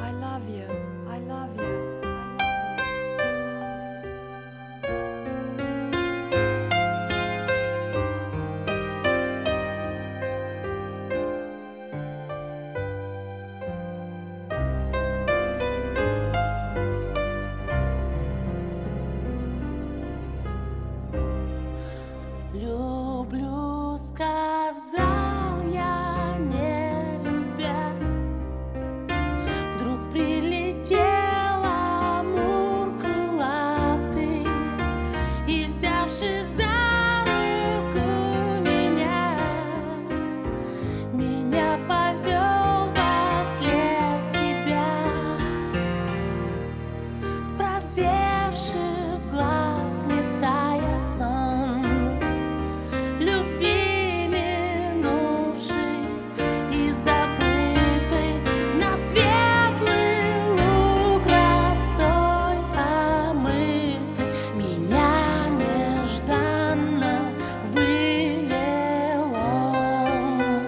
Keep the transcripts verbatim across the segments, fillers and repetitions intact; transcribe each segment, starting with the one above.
I love you, I love you, Люблю, сказал я, не любя. Вдруг прилетел амур крылатый и, взявши за руку меня, меня повел во след тебя. С прозревших глаз метая сон любви минувшей и забытой, на светлый луг росой омытой, меня нежданно вывел он.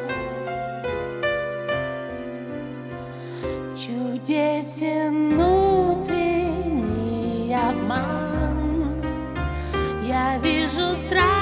Чудесен внутренний обман, я вижу страх.